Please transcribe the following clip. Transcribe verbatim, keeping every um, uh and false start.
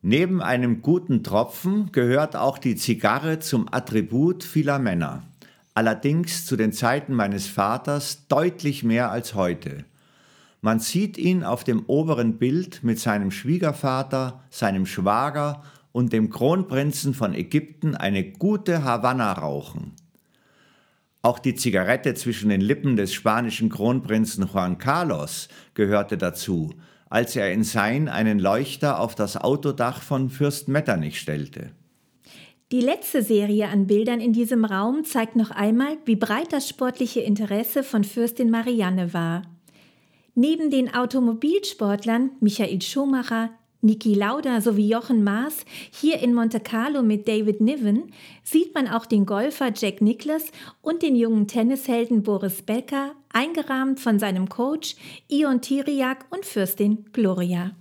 Neben einem guten Tropfen gehört auch die Zigarre zum Attribut vieler Männer. Allerdings zu den Zeiten meines Vaters deutlich mehr als heute. Man sieht ihn auf dem oberen Bild mit seinem Schwiegervater, seinem Schwager und dem Kronprinzen von Ägypten eine gute Havanna rauchen. Auch die Zigarette zwischen den Lippen des spanischen Kronprinzen Juan Carlos gehörte dazu, als er in Sayn einen Leuchter auf das Autodach von Fürst Metternich stellte. Die letzte Serie an Bildern in diesem Raum zeigt noch einmal, wie breit das sportliche Interesse von Fürstin Marianne war. Neben den Automobilsportlern Michael Schumacher, Niki Lauda sowie Jochen Maas hier in Monte Carlo mit David Niven sieht man auch den Golfer Jack Nicklaus und den jungen Tennishelden Boris Becker, eingerahmt von seinem Coach Ion Tiriac und Fürstin Gloria.